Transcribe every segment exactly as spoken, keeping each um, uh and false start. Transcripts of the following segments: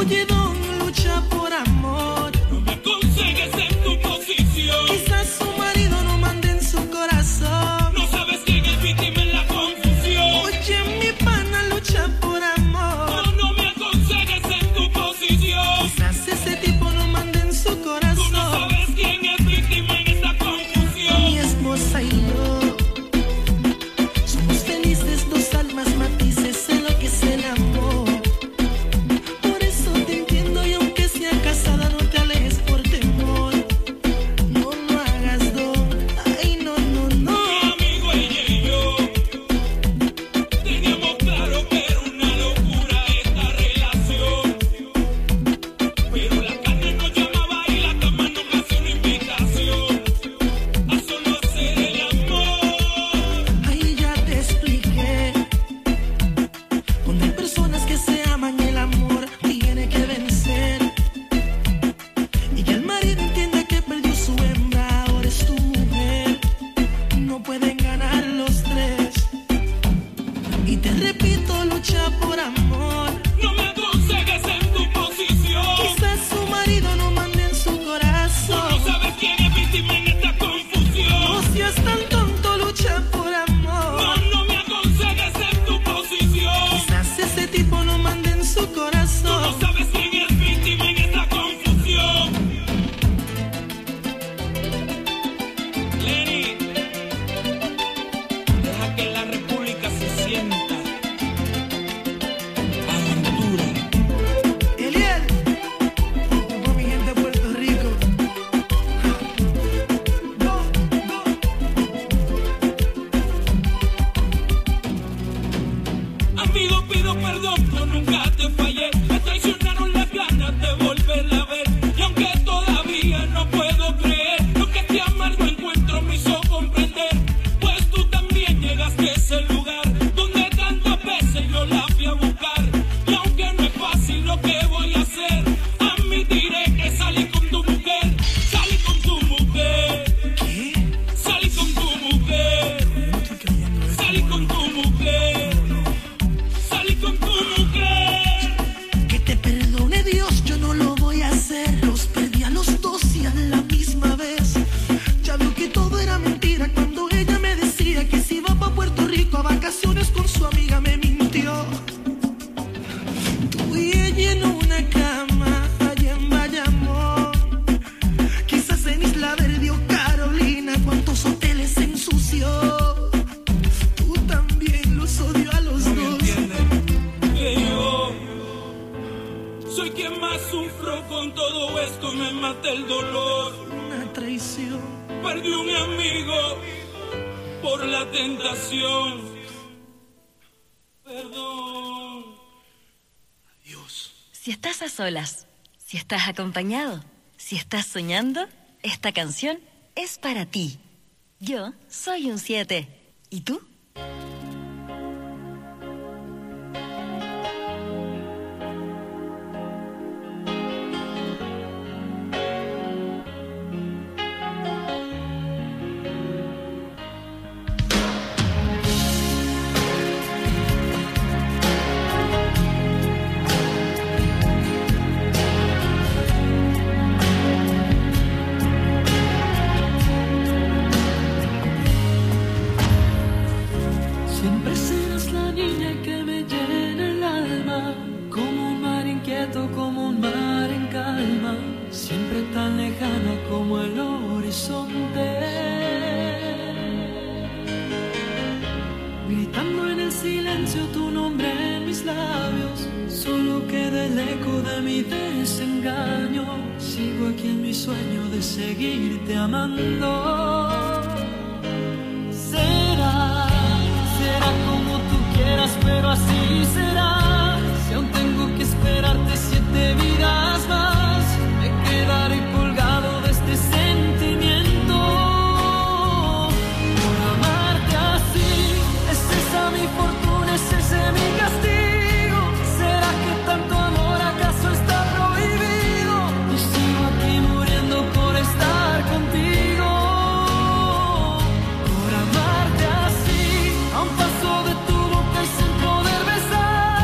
Oye, don, lucha por amor. No me aconsejes en tu posición. Quizás su marido no mande en su corazón. No sabes quién es víctima en la confusión. Oye, mi pana, lucha por amor. No, no me aconsejes en tu posición. Quizás ese tipo no mande en su corazón. Tú no sabes quién es víctima en esta confusión. Mi esposa y yo somos felices, dos almas matices en lo que es el amor. Por eso te entiendo y aunque sea casada no te alejes por temor. No lo hagas, don. Ay, no, no, no. Mi amigo ella y yo teníamos claro que era una locura esta relación. Pero la carne nos llamaba y la cama nos hacía una invitación a solo hacer el amor. Ay, ya te expliqué. Cuando hay personas que se aman, el amor tiene que vencer. Y que el marido entienda que perdió su hembra, ahora es tu mujer. No pueden ganar los tres. Y te repito, lucha por amor. No me aconsejes en tu posición. Quizás su marido no mande en su Tú no corazón. sabes quién es víctima en esta No confusión. seas tan tonto, lucha por No, amor. no me aconsejes en tu posición. Quizás ese tipo no mande en su Tú no corazón. sabes quién es víctima en esta confusión. Lenny, deja que la república se sienta. Aventura. Eliel, por mi gente de Puerto Rico. Go, go. Amigo, pido perdón, yo nunca te fallé. Me traicionaron las ganas de volverla a ver. Y aunque todavía no puedo creer lo que te amargo encuentro me hizo comprender. Pues tú también llegaste a ese lugar donde tantas veces yo la fui a buscar. Y aunque no es fácil lo que voy a hacer, admitiré que salí con tu mujer. Salí con tu mujer. ¿Qué? Salí con tu mujer. No estoy creyendo esto. Salí con tu mujer. Salí con tu mujer. Que te perdone Dios, yo no lo voy a hacer. Los perdí a los dos y a la misma vez. Ya veo que todo era mentira cuando ella me decía que si iba para Puerto Rico a vacaciones con su amiga me mintió. Tú y ella en una cama allá en Bayamón. Quizás en Isla Verde o Carolina, cuántos hoteles se ensució. Tú también los odio a los No me dos. entiendes que yo soy quien más sufro con todo esto. Me mata el dolor. Una traición. Perdí un amigo por la tentación. Perdón. Dios. Si estás a solas, si estás acompañado, si estás soñando, esta canción es para ti. Yo soy un siete. ¿Y tú? Siempre serás la niña que me llena el alma, como un mar inquieto, como un mar en calma, siempre tan lejana como el horizonte. Gritando en el silencio tu nombre en mis labios, solo queda el eco de mi desengaño. Sigo aquí en mi sueño de seguirte amando. Será, será como tú quieras, pero así será. Si aún tengo que esperarte siete vidas más, me quedaré colgado de este sentimiento. Por amarte así, es esa mi fortuna, es ese mi castigo. ¿Será que tanto amor acaso está prohibido? Y sigo aquí muriendo por estar contigo. Por amarte así, a un paso de tu boca y sin poder besar.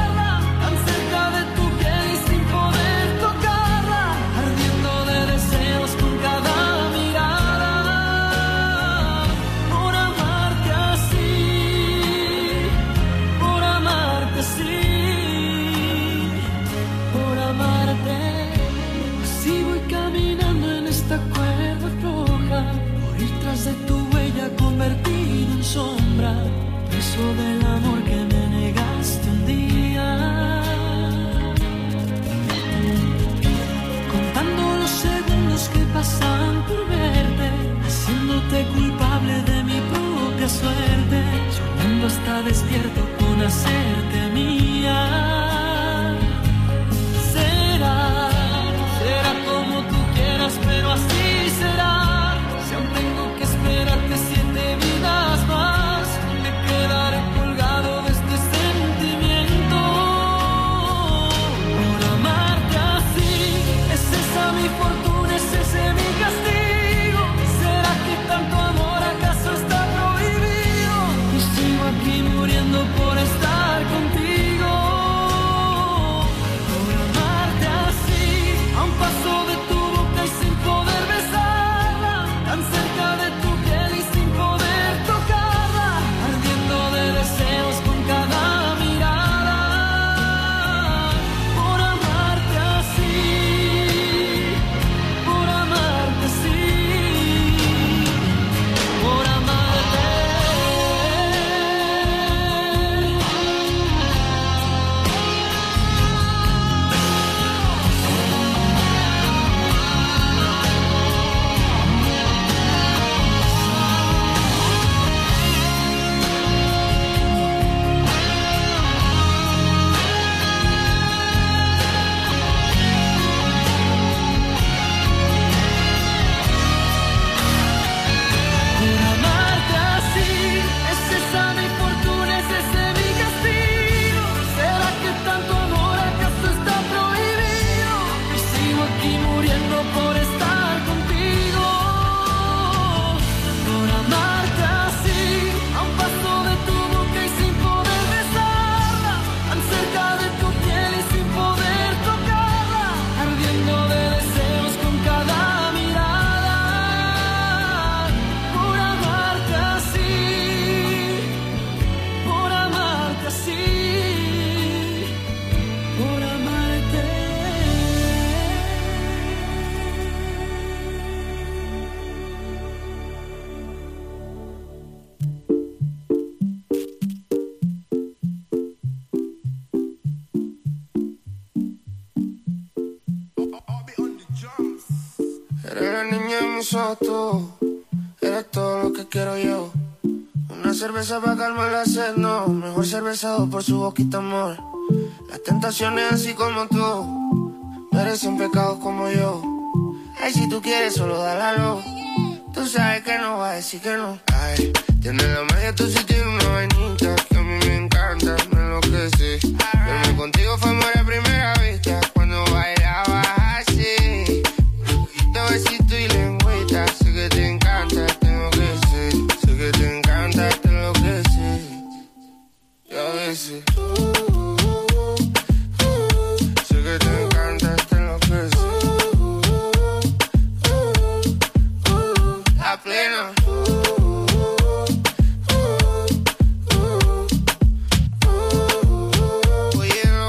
voz roja, por ir tras de tu huella convertido en sombra, preso del amor que me negaste un día. Contando los segundos que pasan por verte, haciéndote culpable de mi propia suerte, soñando hasta despierto con hacerte mía. Será, será como tú quieras, pero así será. Si aún tengo que esperarte siete vidas más, me quedaré colgado de este sentimiento. Por amarte así, es esa mi fortuna, es ese mi castigo. ¿Será que tanto amor acaso está prohibido? Y sigo aquí muriendo por estar contigo. Por amarte así, a un paso de tu boca y sin poder besarla, tan cerca de tu piel y sin poder tocarla, ardiendo de deseos con cada mirada. Por amarte así, por amarte así, por amarte. Por amarte así, es esa mi fortuna, es ese mi castigo. ¿Será que tanto amor acaso está prohibido? Y sigo aquí muriendo por estar contigo. Por amarte así, a un paso de tu boca y sin poder besarla, tan cerca de tu piel y sin poder tocarla, ardiendo de deseos con cada mirada. Por amarte así, por amarte así, por amarte. Eres la niña de mis ojos, tú. Eres todo lo que quiero yo. Una cerveza para calmar la sed, no. Mejor cervezado por su boquita, amor. Las tentaciones así como tú merecen pecados como yo. Ay, si tú quieres, solo dale a lo. Tú sabes que no va a decir que no. Ay, tienes la magia, tú sí tienes una vainita que a mí me encanta, me enloquece. Verme contigo fue amor a primera vista cuando bailabas así. Te besito y lengüita, sé que te encanta, tengo que ser. Sé que te encanta, te enloquece. Y a veces sé que te encanta, te enloquece. La plena. Oye, no.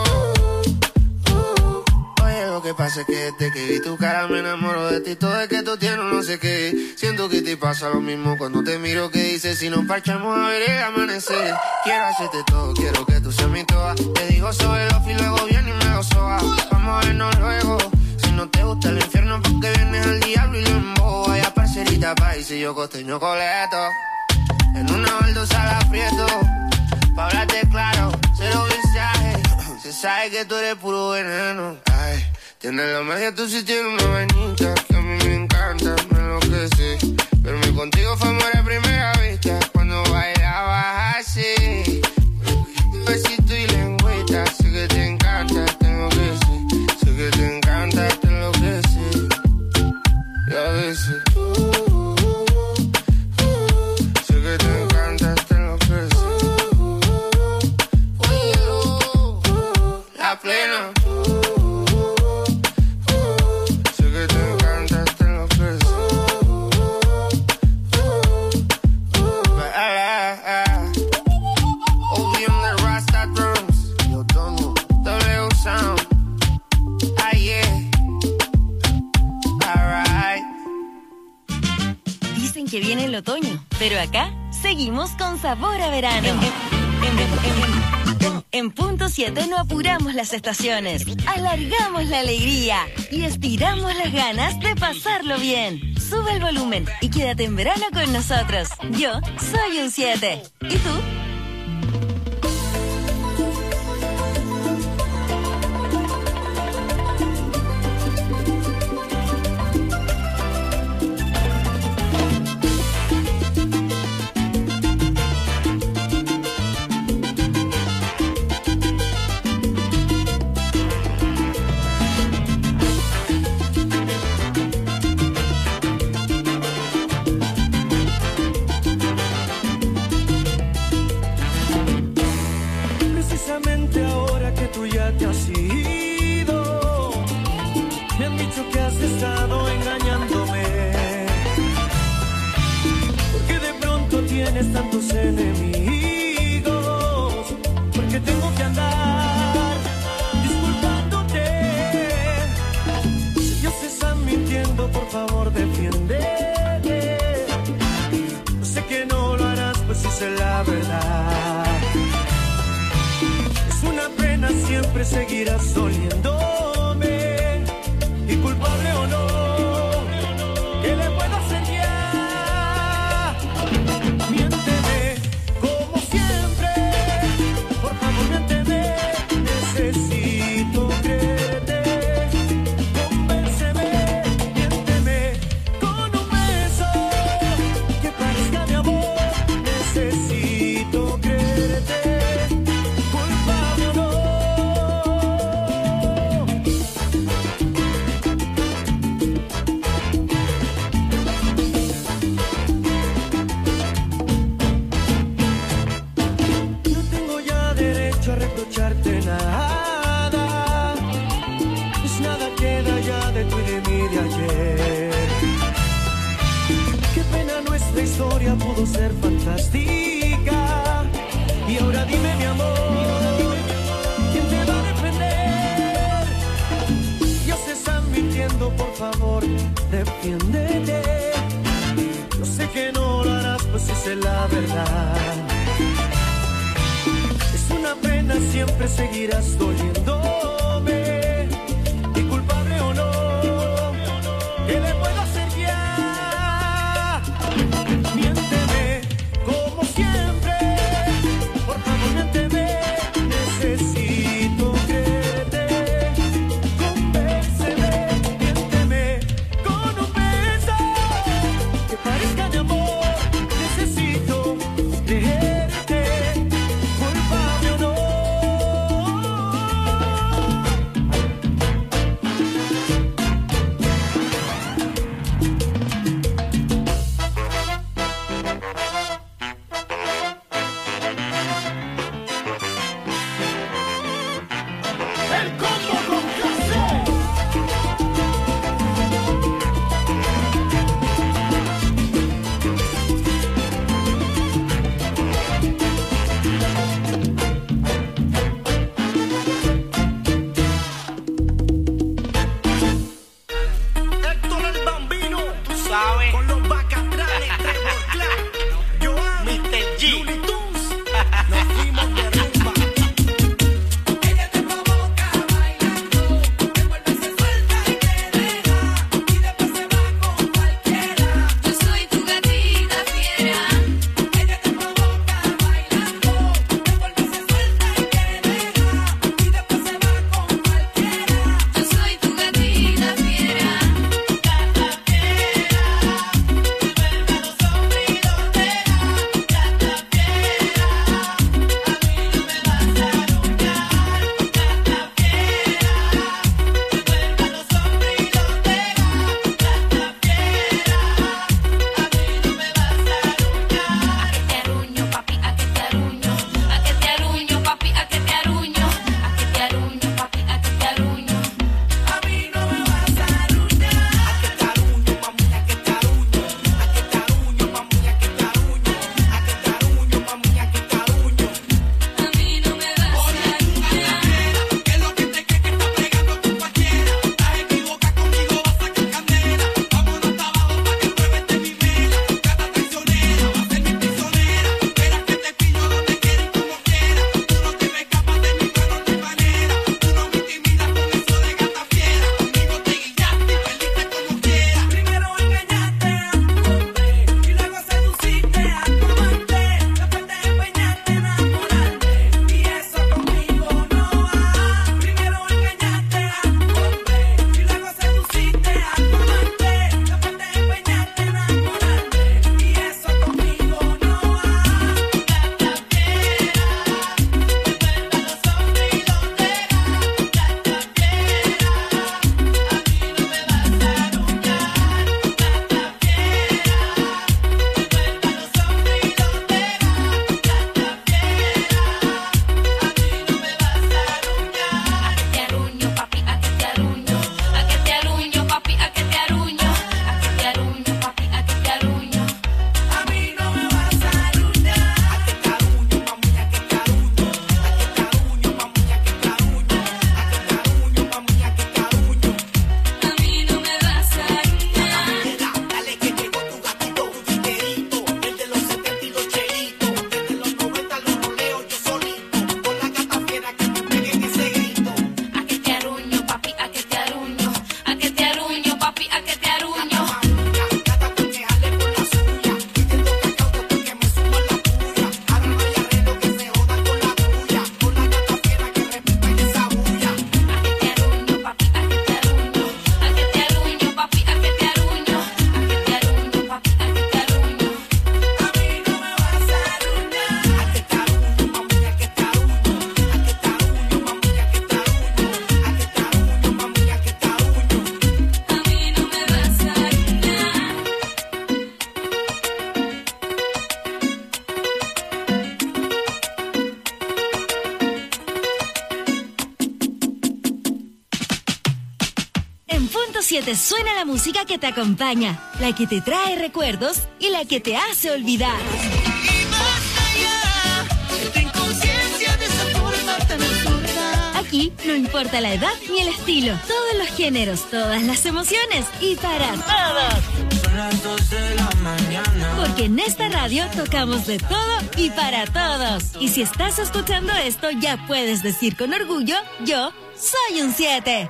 Oye, lo que pasa es que desde que vi tu cara me enamoro de ti. Todo es que tú tienes no sé qué. Siento que te pasa lo mismo cuando te miro. Que dices, si nos parchamos a ver el amanecer. Quiero hacerte todo, quiero que tú seas mi toda. Te digo sobre los y luego viene y me lo soba. Vamos a vernos luego. Si no te gusta el infierno, porque vienes al diablo y lo embobo. Vaya parcerita país y yo costeño coleto. En una baldosa la aprieto. Pa' hablarte claro, cero visaje. Se sabe que tú eres puro veneno. Ay, tienes la magia, tú sí tienes una vainita que a mí me encanta, me enloquece. Verme contigo fue amor a primera vista cuando bailabas así. Besito y lengüita, sé que te encanta, tengo que ser. Sé que te encanta, te enloquece. Y a veces sé que te encanta, te enloquece. La plena. Sé que te encanta, te enloquece. que viene el otoño, pero acá seguimos con sabor a verano. En, en, en, en, en Punto siete no apuramos las estaciones, alargamos la alegría y estiramos las ganas de pasarlo bien. Sube el volumen y quédate en verano con nosotros. Yo soy un siete. ¿Y tú? Tantos enemigos, porque tengo que andar disculpándote. Si ellos están mintiendo, por favor defiéndete. Yo sé que no lo harás, pues si sé la verdad. Es una pena, siempre seguirás doliéndome, y culpable o no, ¿qué le puedo hacer ya? Pudo ser fantástica, y ahora dime, mi amor, ¿quién te va a defender? Ellos se están mintiendo, por favor, defiéndete. Yo sé que no lo harás, pues si sé la verdad. Es una pena, siempre seguirás doliéndome, y culpable o no, ¿qué le puedo hacer ya? En Punto siete suena la música que te acompaña, la que te trae recuerdos y la que te hace olvidar. Y más allá, ten conciencia de esa forma tan absurda. Aquí no importa la edad ni el estilo, todos los géneros, todas las emociones y para todos. Son las dos de la mañana. Porque en esta radio tocamos de todo y para todos. Y si estás escuchando esto, ya puedes decir con orgullo, yo soy un siete.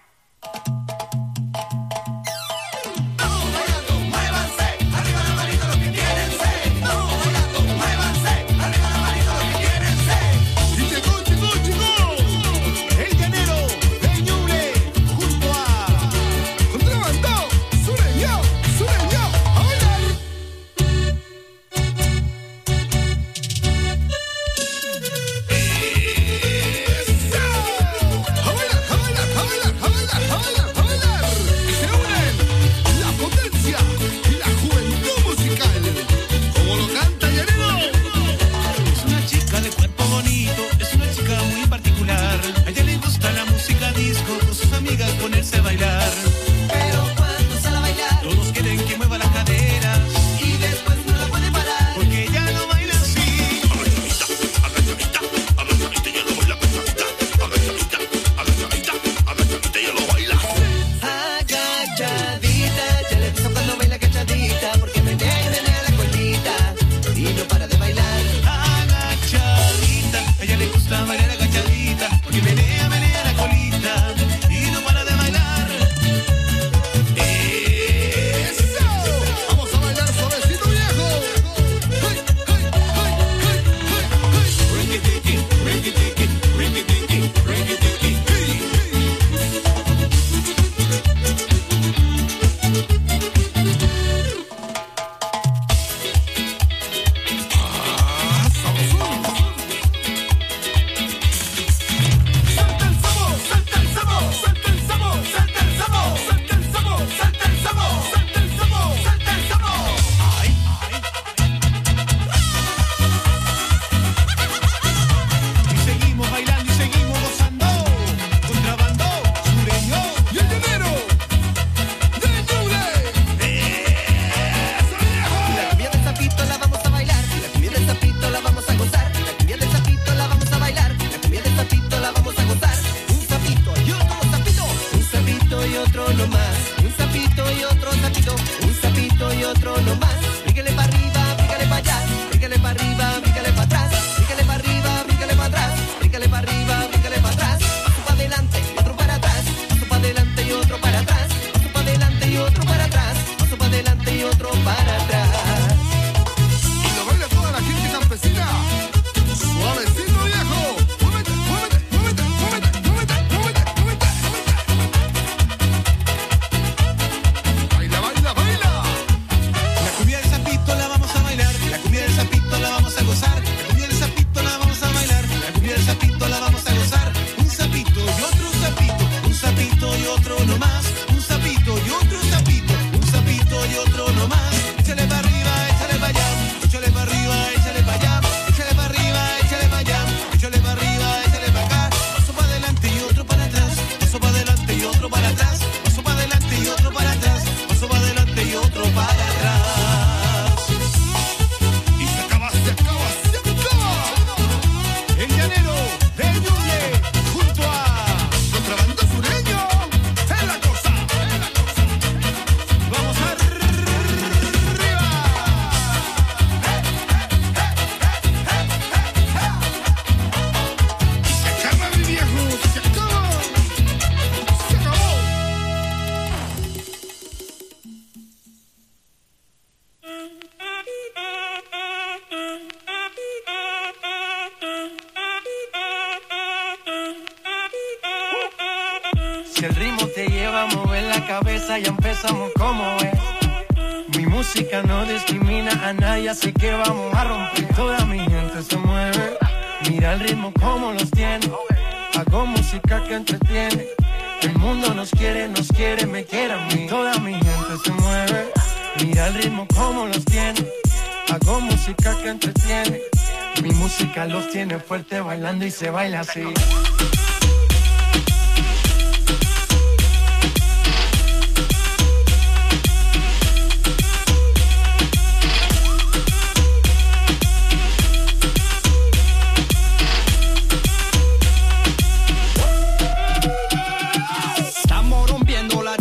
Ponerse a bailar, pero cuando sale a bailar, todos quieren que mueva las caderas y después no la puede parar, porque ella no baila así. Agachadita, agachadita, agachadita, ella lo baila pesadita. Agachadita, agachadita, agachadita, ella lo baila. Agachadita, ya le gusta cuando baila agachadita, porque menea y menea la colita y no para de bailar. Agachadita, a ella le gusta bailar agachadita, porque menea, menea la colita. Si el ritmo te lleva a mover la cabeza, ya empezamos como es. Mi música no discrimina a nadie, así que vamos a romper. Toda mi gente se mueve, mira el ritmo como los tiene. Hago música que entretiene. El mundo nos quiere, nos quiere, me quiere a mí. Toda mi gente se mueve, mira el ritmo como los tiene. Hago música que entretiene. Mi música los tiene fuerte bailando y se baila así.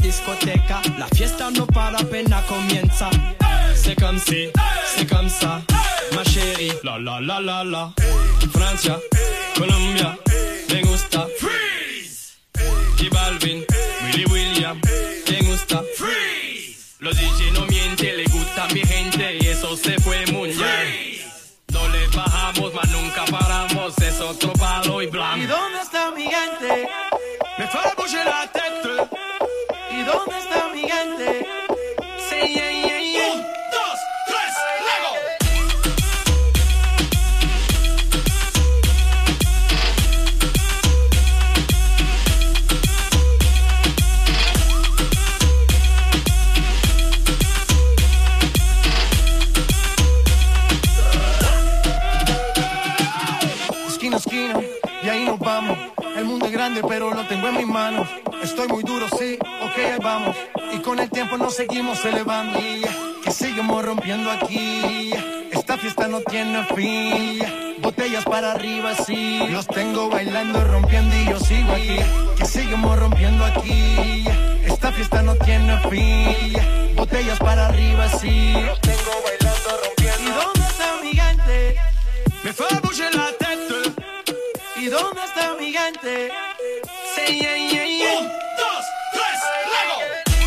discoteca, la fiesta no para, apenas comienza. C'est comme si, c'est comme ça, ma chérie. La la la la la. Francia, Colombia, me gusta. Freeze. J Balvin, Willy William, me gusta. Freeze. Los D J no mienten, le gusta mi gente y eso se fue muy bien. No le bajamos, mas nunca paramos, es otro palo y blanco. ¿Y dónde está mi gente? Me fue a bouger la tête. ¿Y dónde está mi gente? Sí, yeah, yeah, yeah. Un, dos, tres, luego. Esquina a esquina, y ahí nos vamos. El mundo es grande, pero lo tengo en mis manos. Estoy muy duro, sí, ok, ahí vamos. Y con el tiempo nos seguimos elevando. Que seguimos rompiendo aquí. Esta fiesta no tiene fin. Botellas para arriba, sí. Los tengo bailando, rompiendo y yo sigo aquí. Que seguimos rompiendo aquí. Esta fiesta no tiene fin. Botellas para arriba, sí. Los tengo bailando, rompiendo. ¿Y dónde está mi gente? Me fue a bouger la tête. ¿Y dónde está mi gente? Sí, yeah, yeah, yeah. Un, dos, tres, luego.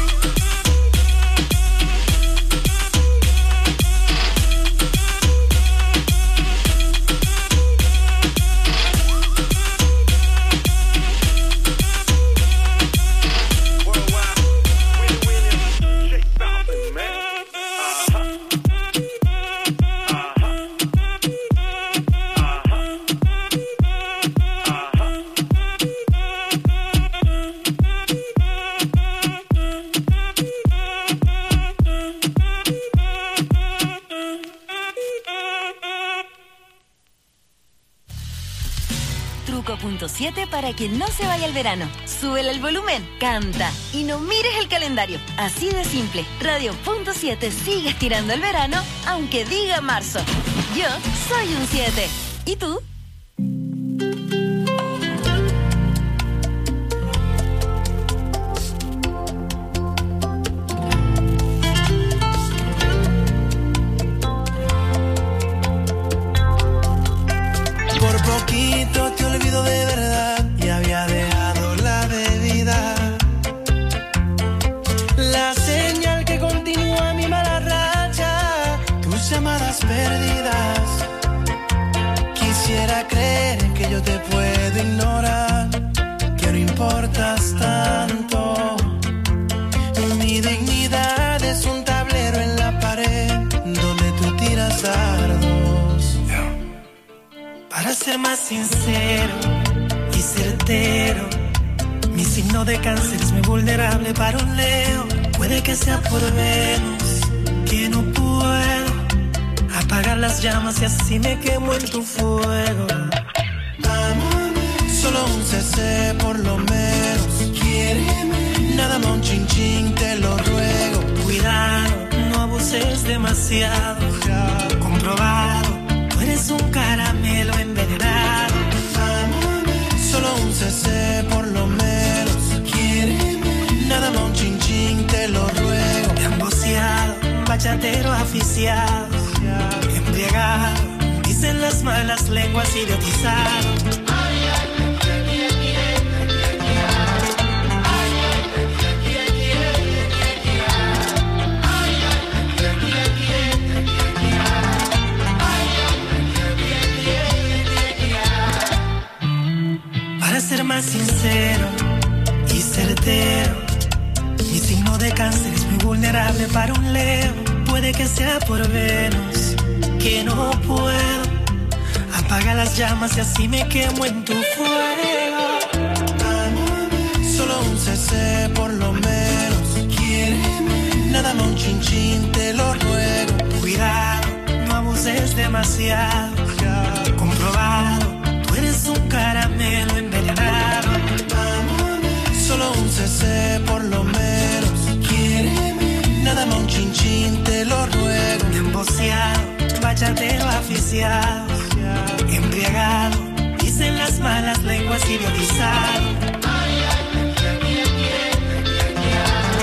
Punto siete para que no se vaya el verano. Súbele el volumen, canta y no mires el calendario. Así de simple. Radio Punto siete sigue estirando el verano, aunque diga marzo. Yo soy un siete. ¿Y tú? Por poquito te olvido de verdad y había dejado la bebida. La señal que continúa mi mala racha, tus llamadas perdidas. Quisiera creer que yo te puedo ignorar, que no importas tanto. Mi dignidad es un tablero en la pared donde tú tiras dardos. Para ser más sincero y certero, mi signo de cáncer es muy vulnerable para un Leo. Puede que sea por Venus, que no puedo apagar las llamas y así me quemo en tu fuego. Solo un C C por lo menos, quiéreme. Nada más un chin chin, te lo ruego. Cuidado, no abuses demasiado. Comprobado, tú eres un caramelo envenenado. Solo un C C por lo menos, quiéreme. Nada más un chin chin, te lo ruego. Emboceado, bachatero aficiado, embriagado, dicen las malas lenguas, idiotizado. Para ser más sincero y certero, mi signo de cáncer es muy vulnerable para un Leo. Puede que sea por Venus, que no puedo apagar las llamas y así me quemo en tu fuego. Solo un C C por lo menos, quiéreme. Nada más un chin chin, te lo ruego. Cuidado, no abuses demasiado. Comprobado, tú eres un caramelo envenenado. Solo un C C por lo menos, quiéreme. Nada más un chin chin, te lo ruego. Emboceado, bachatero aficiado, embriagado, dicen las malas lenguas, idiotizado.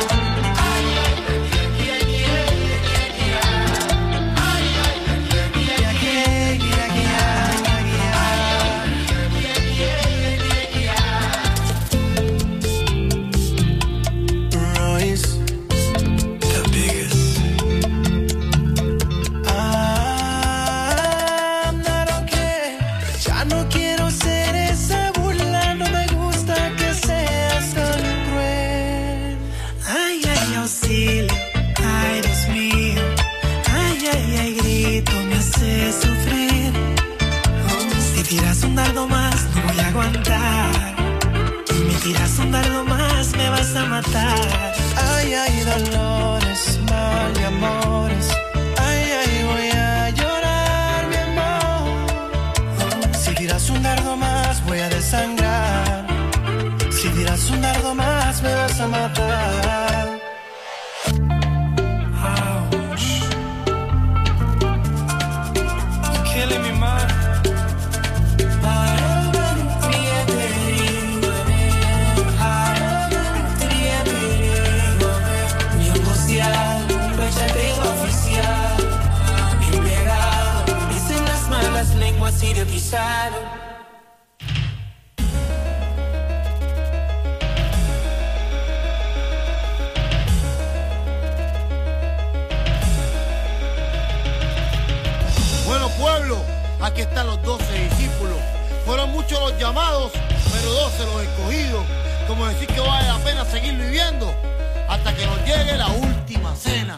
atrás. Ay, ay, dolores, mal de amores. Ay, ay, voy a llorar, mi amor. Si tiras un dardo más, voy a desangrar. Si tiras un dardo más, me vas a matar. Ouch. You're killing me, man. Lenguas y de pisado. Bueno, pueblo, aquí están los doce discípulos. Fueron muchos los llamados, pero doce los escogidos. Como decir que vale la pena seguir viviendo hasta que nos llegue la última cena.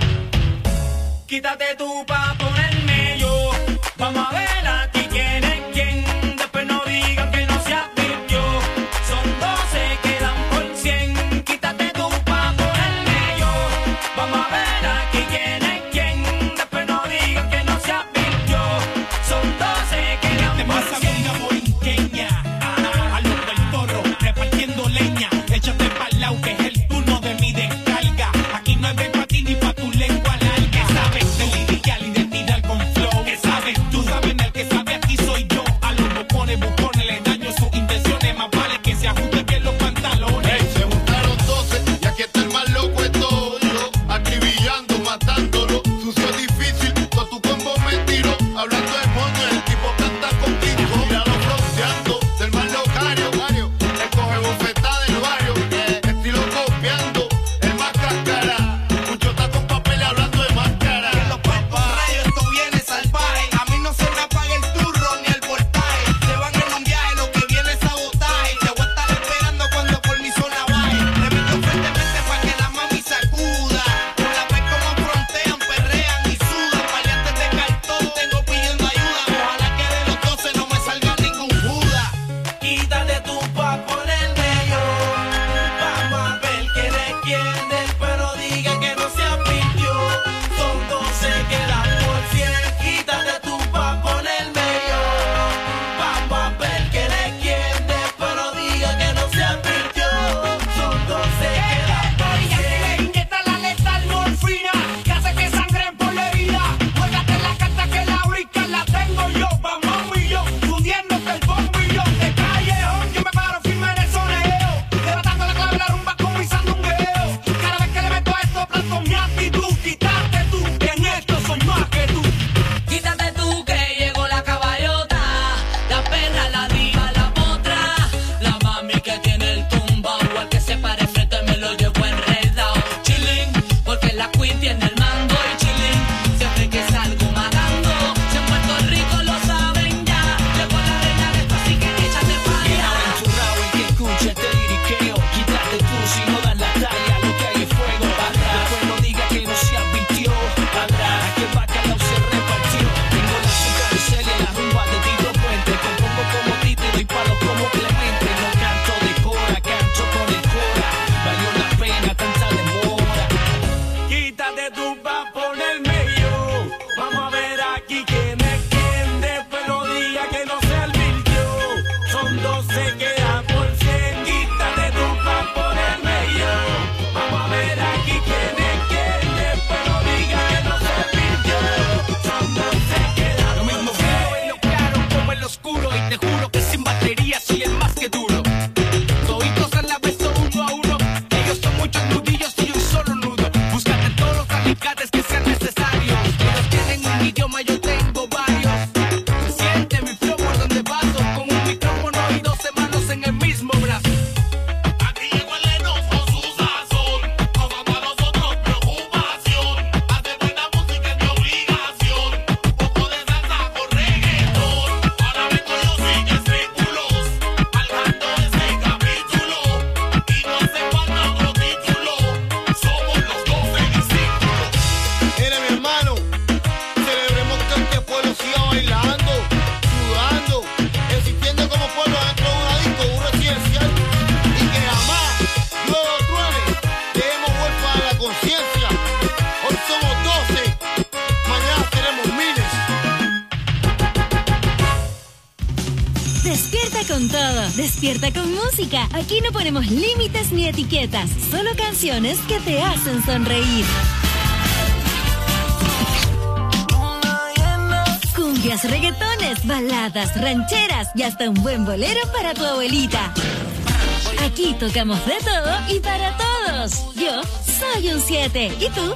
Quítate tú pa' ponerme yo. Vamos a ver aquí quién es quién. Después no digan que no se advirtió. Son doce, quedan por cien. Quítate tú pa' ponerme yo. Vamos a ver aquí quién es quién. Después no digan que no se advirtió. Son doce, quedan por cien. Una borinqueña, a los del toro, repartiendo leña. Échate pa'l lado que es el turno de mi descarga. Aquí no hay break pa' ti ni pa' tu lengua larga. Sabes de lirical y de tirar con flow. Sabes tú, sabes el que sabe aquí soy yo. A los bucones, bucones le daño sus intenciones. Más vale que se ajusten bien los pantalones. Hey, se juntaron doce y aquí está el más loco de todo. Acribillando, matándolo. Sucio difícil, con tu combo me tiro. Hablando de mono, el tipo canta contigo. Míralo bronceando, del más locario. El coge bofetada del barrio. Estilo copiando, el más cáscara. Mucho está con papel hablando de máscara. Los papás, esto viene salvaje. A mí no se me apaga el turro ni el voltaje. Se van en un viaje, lo que viene es sabotaje. Te voy a estar esperando cuando por mi zona baje. Le meto fuertemente pa' que la mami sacuda. Por la vez como frontean, perrean y sudan. Paliantes de cartón, tengo pidiendo ayuda. Ojalá que de los doce no me salga ningún Judas. Quítate tú pa' ponerme yo. Vamos a ver quién es quién. Después no diga que no se advirtió. Son doce, quedan por cien. Quítate tú pa' ponerme yo. Vamos a ver quién es quién. Después no diga que no se advirtió. Son doce, quedan por cien. Inyecta la letal morfina que hace que sangren por la herida. Juégate la carta que la brica la tengo yo. Vamos y yo, fundiéndote el bombillo. De callejón yo me paro firme en el soneo. Levantando la clave la rumba como mi sandungueo. con todo. Despierta con música. Aquí no ponemos límites ni etiquetas. Solo canciones que te hacen sonreír. Cumbias, reggaetones, baladas, rancheras y hasta un buen bolero para tu abuelita. Aquí tocamos de todo y para todos. Yo soy un siete. ¿Y tú?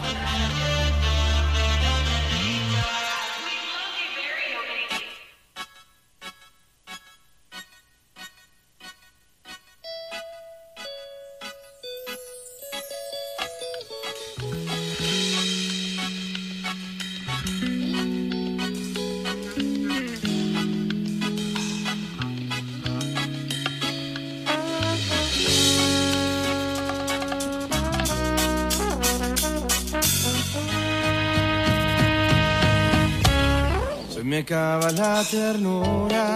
Me acaba la ternura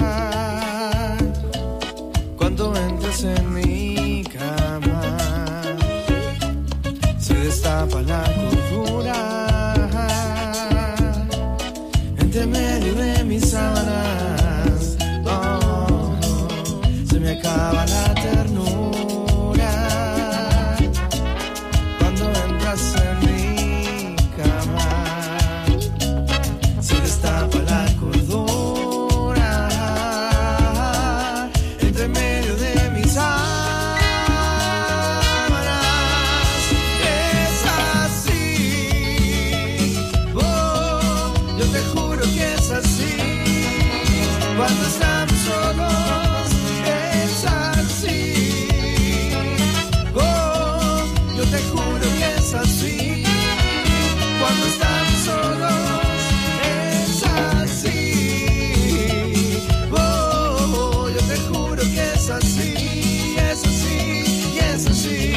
cuando entras en mi cama, se destapa la cordura entre medio de mis sábanas. Oh, se me acaba la ternura cuando entras en mi cama. Tapa la cordura entre medio de mis sábanas. Es así, oh, yo te juro que es así. Cuando estamos solos es así, oh, yo te juro que es así. Cuando estamos solos es así, es así, es así.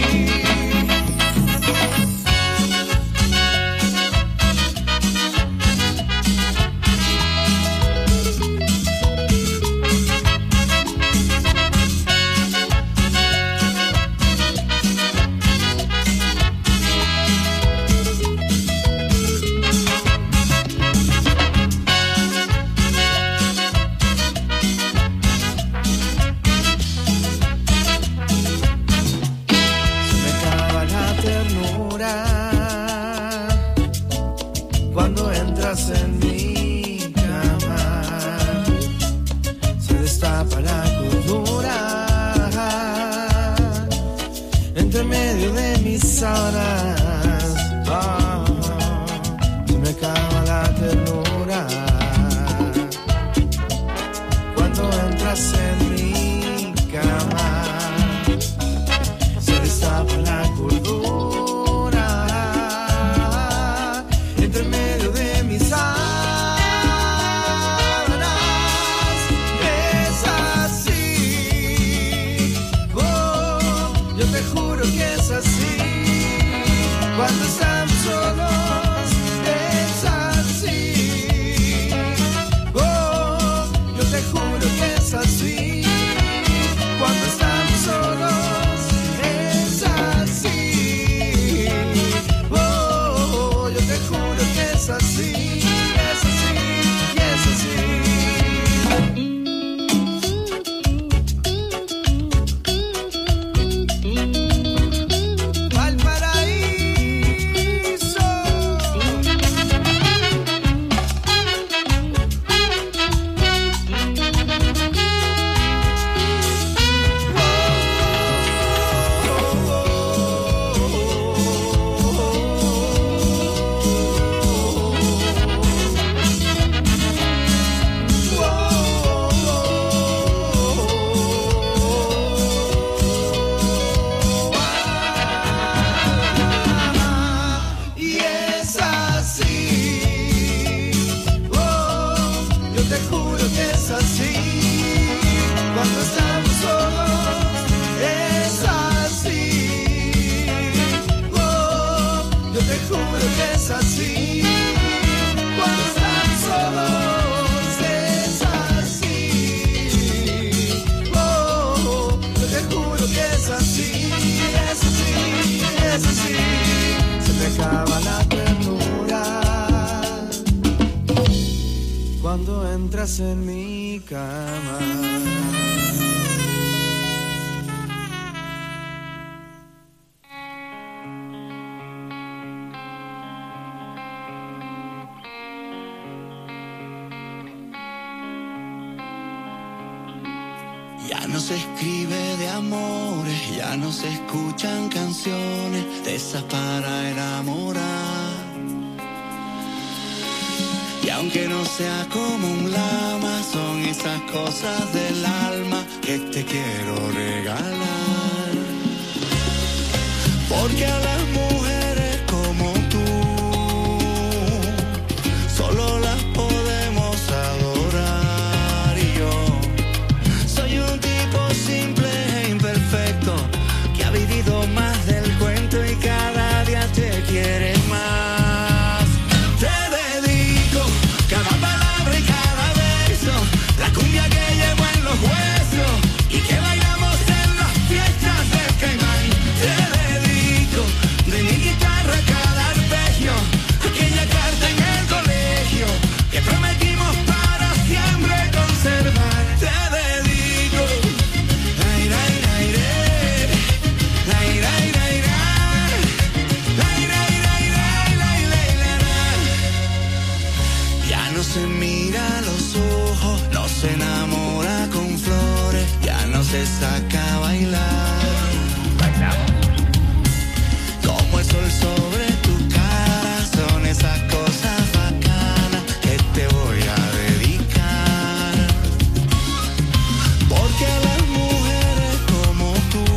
Cuando entras en mi cama, se destapa la cordura entre medio de mis sábanas. Oh, se me acaba la ternura cuando entras en mi cama, se destapa la cordura entre medio de mis sábanas. Es así, oh, yo te juro que es así. Cuando estamos solos es así, oh, yo te juro que es así. Cuando estamos solos es así, oh, yo te juro que es así, es así, es así. Valparaíso. Y es así, oh, yo te juro que es así. Cuando estamos solos es así, oh, yo te juro que es así. Cuando estamos solos es así, oh, yo te juro que es así, es así, es así. Se me acaba la ternura cuando entras en mi cama. Ya no se escribe de amores, ya no se escuchan canciones de esas para enamorar. Y aunque no sea como un lama, son esas cosas del alma que te quiero regalar. Porque a las mujeres como tú solo las podemos adorar. Y yo soy un tipo simple e imperfecto que ha vivido más del cuento y cada día te quiere más. Te dedico cada palabra y cada beso, la cumbia que llevo en los huesos y que bailamos en las fiestas del Caimán. Te dedico de mi guitarra cada arpegio, aquella carta en el colegio que prometimos para siempre conservar. Te dedico ay, ay, ay, ay, ay, ay, ay, ay, ay, ay, ay, ay. Ya no se mira a los ojos, no se enamora con flores, ya no se saca a bailar. Como el sol sobre tu cara, son esas cosas bacanas que te voy a dedicar. Porque a las mujeres como tú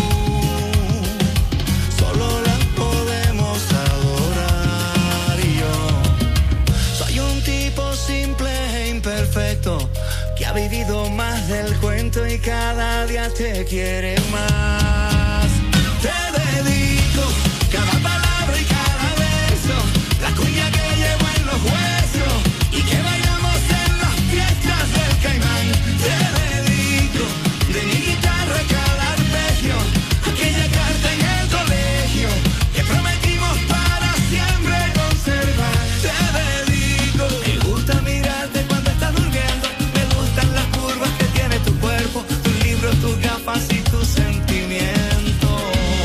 solo las podemos adorar. Y yo soy un tipo simple e imperfecto que ha vivido más del cuento y cada día te quiere más. Te dedico cada palabra y cada beso, la cuña que llevo en los huesos y que bailamos en las fiestas del Caimán. Te dedico de mi guitarra cada arpegio, aquella carta en el colegio que prometimos para siempre conservar. Te dedico. Me gusta mirarte cuando estás durmiendo, me gustan las curvas que tiene tu cuerpo, tus libros, tus gafas y tus sentimientos.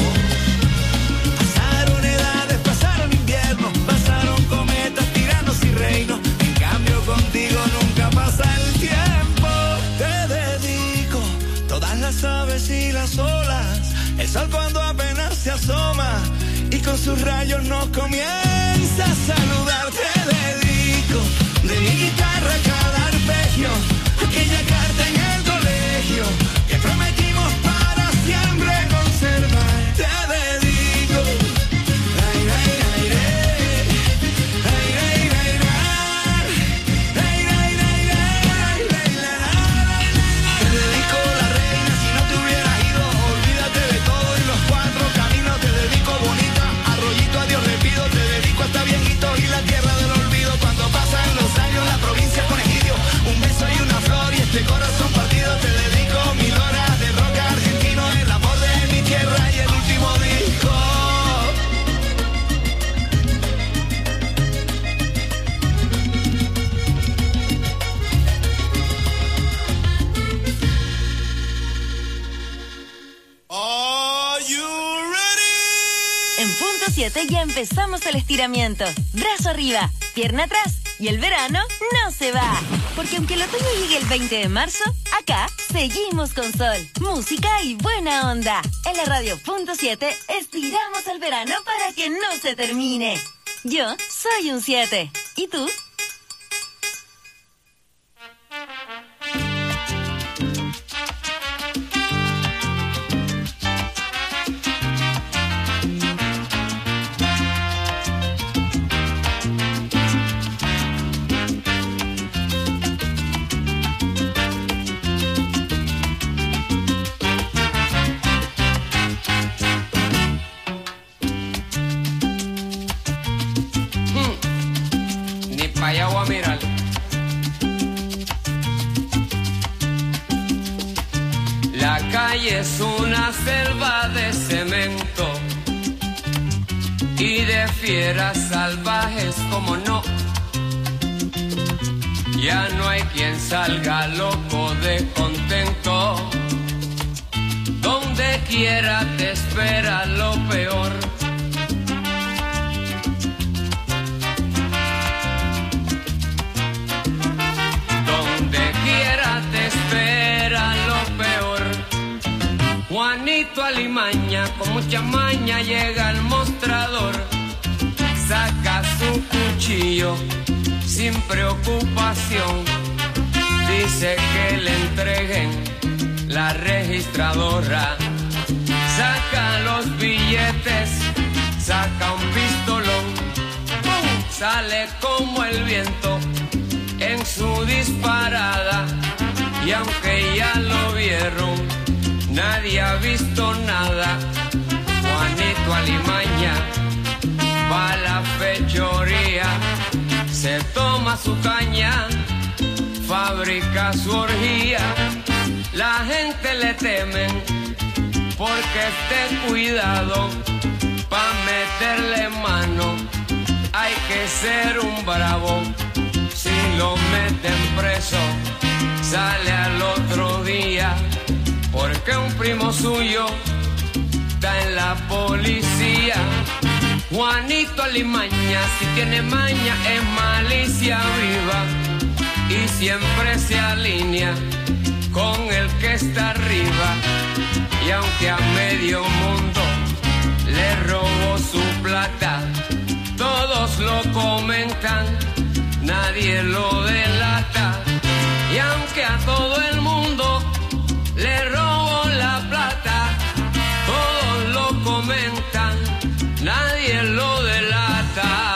Pasaron edades, pasaron inviernos, pasaron cometas, tiranos y reinos. En cambio contigo nunca pasa el tiempo. Te dedico todas las aves y las olas, el sol cuando apenas se asoma y con sus rayos nos comienza a saludar. Te dedico de mi guitarra cada arpegio, aquella carta en el colegio que prometimos para siempre conservar. Te dedico ay, ay, ay, ay, ay, ay, ay, ay, ay, ay, ay, ay, ay. Te dedico la reina, si no te hubieras ido, olvídate de todo y los cuatro caminos. Te dedico bonita, arroyito a Dios le pido. Te dedico hasta viejito y la tierra del olvido. Cuando pasan los años la provincia con egidio, un beso y una flor y este corazón partido. Te dedico mil horas de rock argentino, el amor de mi tierra y el último disco. Are you ready? En punto siete ya empezamos el estiramiento. Brazo arriba, pierna atrás y el verano no se va. Porque aunque el otoño llegue el veinte de marzo, acá seguimos con sol, música y buena onda. En la radio punto siete estiramos el verano para que no se termine. Yo soy un siete. ¿Y tú? Ni pa' allá voy a mirar. La calle es una selva de cemento y de fieras salvajes, como no. Ya no hay quien salga loco de contento. Donde quiera te espera lo peor. Donde quiera te espera lo peor. Juanito Alimaña, con mucha maña llega al mostrador, saca su cuchillo sin preocupación, dice que le entreguen la registradora, saca los billetes, saca un pistolón, ¡pum! Sale como el viento en su disparada, y aunque ya lo vieron, nadie ha visto nada. Juanito Alimaña va a la fechoría, se toma su caña, fabrica su orgía. La gente le teme porque esté cuidado, pa' meterle mano hay que ser un bravo. Si lo meten preso, sale al otro día, porque un primo suyo está en la policía. Juanito Alimaña, si tiene maña, es malicia viva, y siempre se alinea con el que está arriba. Y aunque a medio mundo le robó su plata, todos lo comentan, nadie lo delata. Y aunque a todo el mundo le robó la plata, todos lo comentan, nadie lo delata.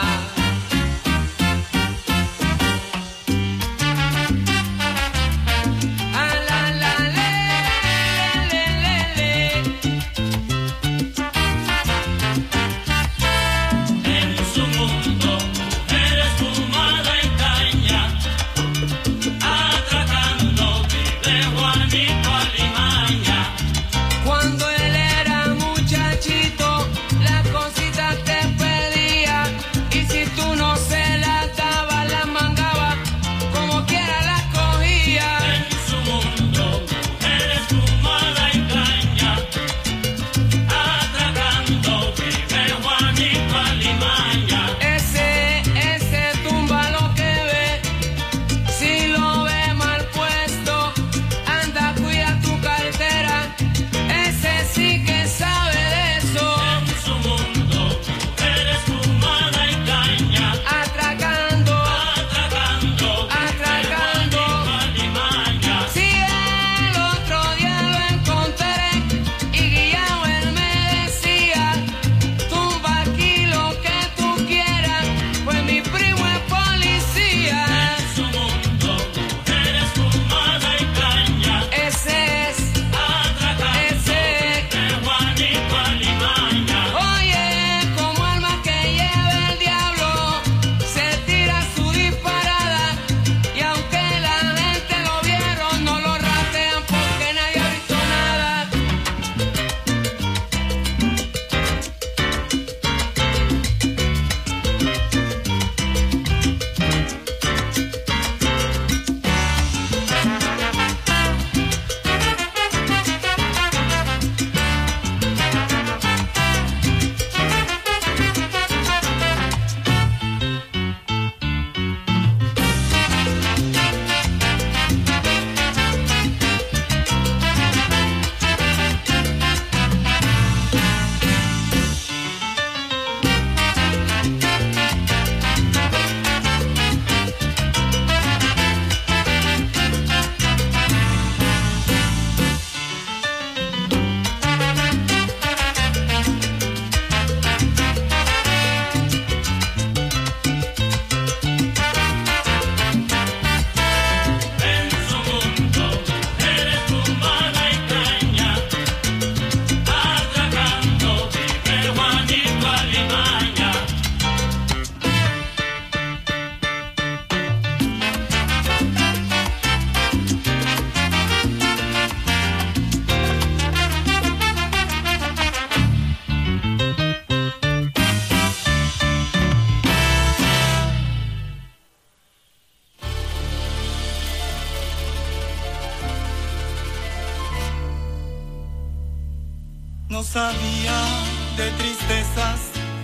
No sabía de tristezas,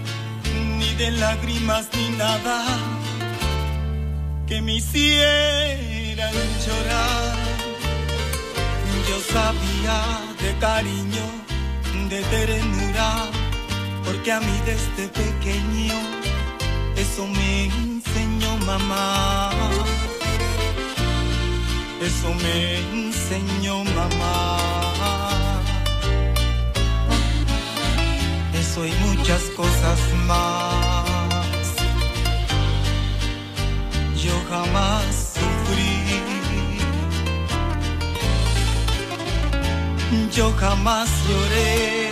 ni de lágrimas, ni nada que me hicieran llorar. Yo sabía de cariño, de ternura, porque a mí desde pequeño eso me enseñó mamá. Eso me enseñó mamá. Eso y muchas cosas más. Yo jamás sufrí. Yo jamás lloré.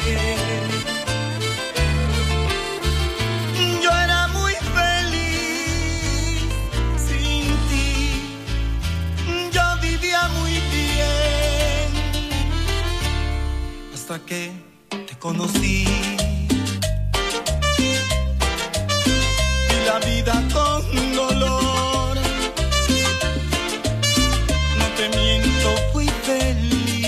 Yo era muy feliz sin ti. Yo vivía muy bien hasta que te conocí. Y la vida con dolor. No te miento, fui feliz.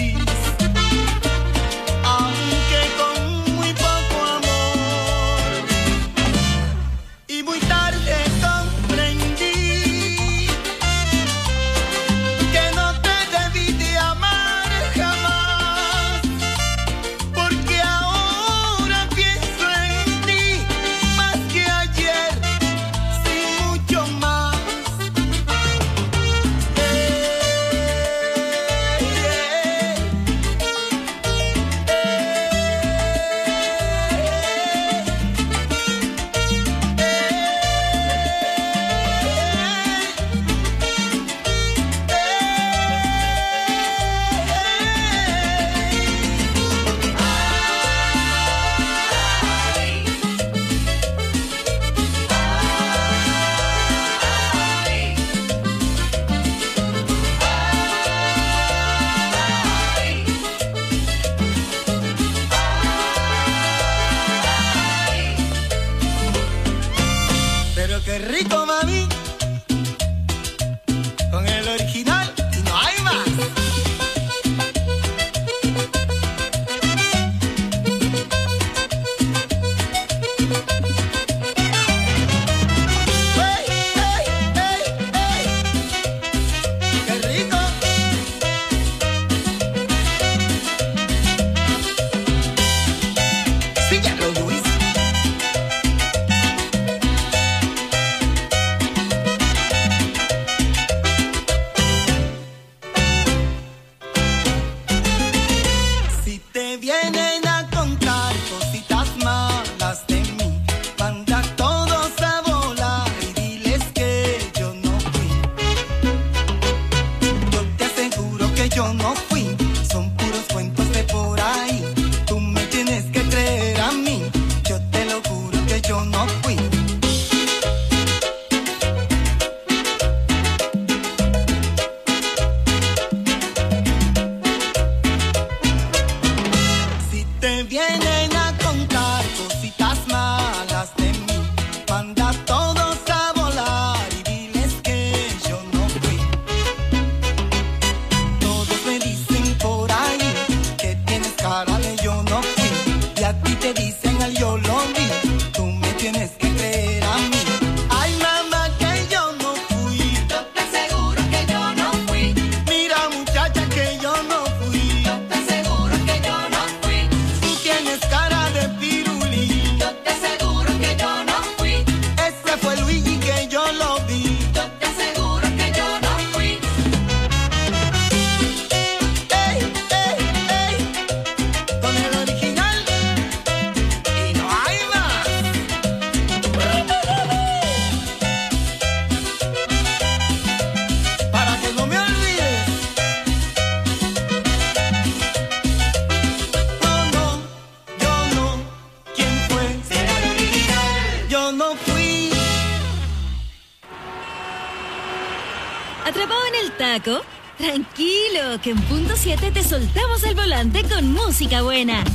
Tranquilo, que en punto siete te soltamos el volante con música buena.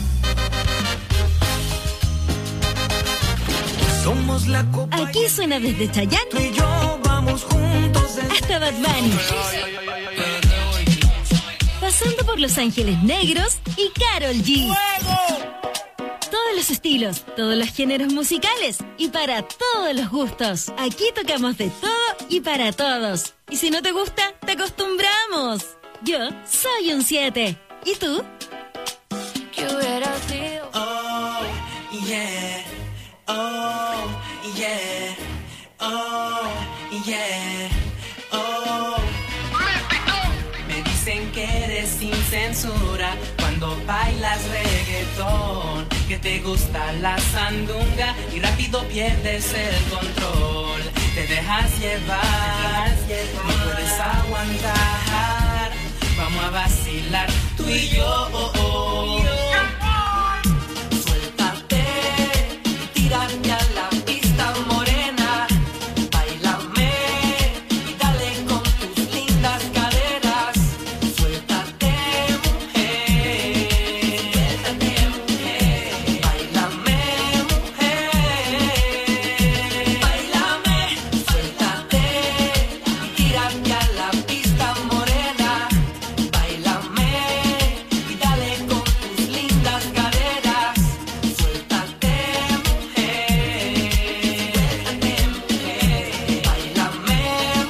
Somos la copa. Aquí suena desde Chayanne. Tú y yo vamos juntos hasta Bad Bunny. Pasando por Los Ángeles Negros y Karol G. ¡Fuego! Todos los estilos, todos los géneros musicales y para todos los gustos. Aquí tocamos de todo y para todos. Y si no te gusta, te acostumbramos. Yo soy un siete. ¿Y tú? ¿Qué hubiera sido? yeah, oh, yeah, oh. Me dicen que eres sin censura cuando bailas reggaetón, que te gusta la sandunga y rápido pierdes el control. Te dejas llevar, no puedes aguantar. Vamos a vacilar tú y yo. Oh, oh. Suéltate, tírate a la pista morena. Báilame y dale con tus lindas caderas. Suéltate, mujer. Suéltate, mujer. Báilame, mujer. Báilame, suéltate, tírate a la pista morena. Báilame y dale con tus lindas caderas. Suéltate, mujer. Suéltate, mujer. Báilame,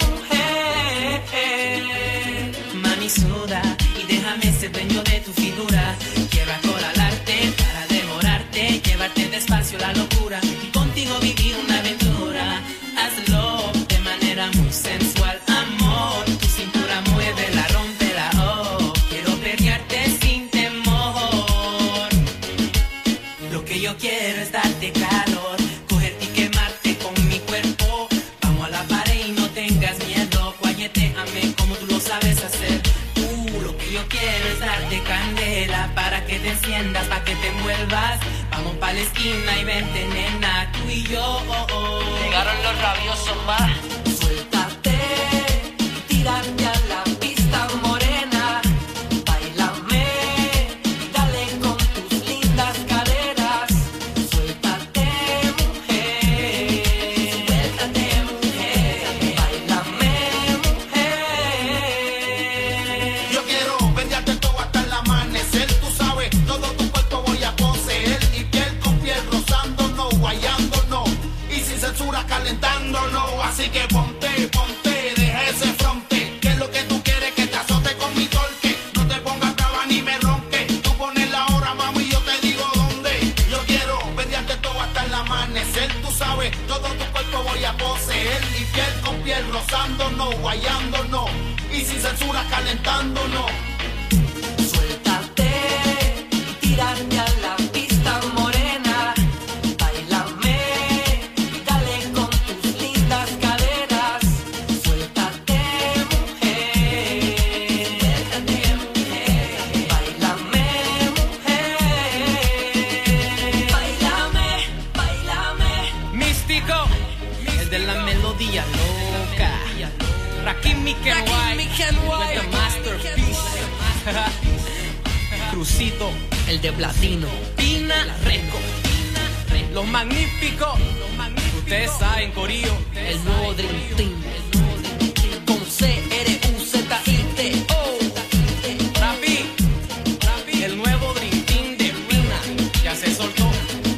mujer. Mami, suda y déjame ser dueño de tu figura. Quiero acorralarte para devorarte, llevarte despacio la locura y contigo vivir una aventura. Hazlo de manera muy sensual, amor. Tu cintura muévela, rómpela, oh. Quiero perrearte sin temor. Lo que yo quiero es darte calor, cogerte y quemarte con mi cuerpo. Vamos a la pared y no tengas miedo. Guayetéame como tú lo sabes hacer. Uh, lo que yo quiero es darte candela para que te enciendas, para que te envuelvas. Vamos pa' la esquina y vente, nena, tú y yo. Oh, oh. Llegaron los rabiosos más. Suéltate, tírate a la pista morena. Báilame, dale con tus lindas caderas. Suéltate, mujer. Suéltate, mujer. Báilame, mujer. Yo quiero venderte todo hasta el amanecer, tú sabes, todo tu cuerpo voy a poseer. Y piel con piel rozándonos, guayándonos y sin censura calentándonos. Así que ponte, ponte, deja ese fronte, que es lo que tú quieres, que te azote con mi torque. No te pongas brava ni me ronque, tú pones la hora, mami, y yo te digo dónde. Yo quiero venderte todo hasta el amanecer, tú sabes, todo tu cuerpo voy a poseer. Y piel con piel rozándonos, guayándonos y sin censura calentándonos. Suéltate, tírate a la pista morena. Báilame, dale con tus lindas caderas. Suéltate, mujer. Suéltate, mujer. Báilame, mujer. Báilame, báilame. Místico, el de la melodía loca. Rakim Kenway, with the masterpiece. Crucito, el de platino. Pina Reco, los magníficos. Ustedes saben, corillo, el nuevo Dream Team. Con C R U Z I T O. Rapi, el nuevo Dream Team de Pina. Ya se soltó.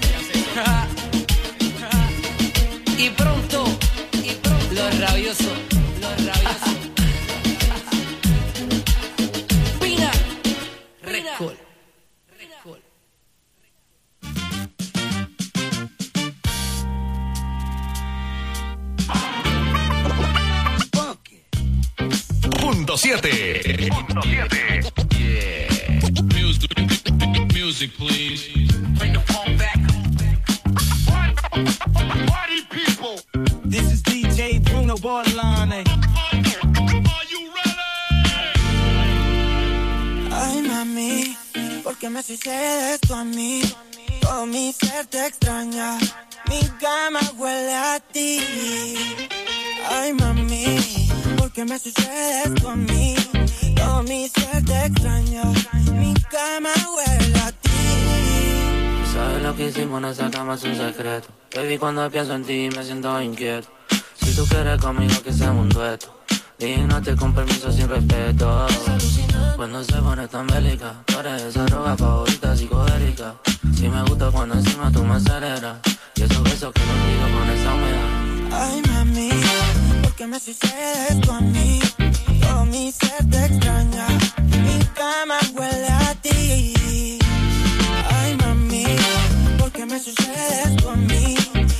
Y pronto, y pronto, los rabiosos, los rabiosos. Pina Record. Punto siete. Punto siete. Music, music, please. Bring the phone back. Party people. This is D J Bruno Bordelane. Are you ready? Ay, mami, ¿por qué me sucede esto a mí? Todo mi ser te extraña, mi cama huele a ti. Ay, mami, ¿por qué me sucede esto a mí? Todo mi ser te extraña, mi cama huele a ti. Sabes lo que hicimos en esa cama es un secreto. Baby, cuando pienso en ti me siento inquieto. Si tú quieres conmigo que sea un dueto, dígnate con permiso sin respeto. Cuando se pone tan bélica, tú eres esa droga favorita psicodélica. Si me gusta cuando encima tú me aceleras, y esos besos que no olvido con esa humedad. Ay, mami, ¿por qué me sucede esto a mí? Todo mi ser te extraña, mi cama huele a ti. Ay, mami, ¿por qué me sucede esto a mí?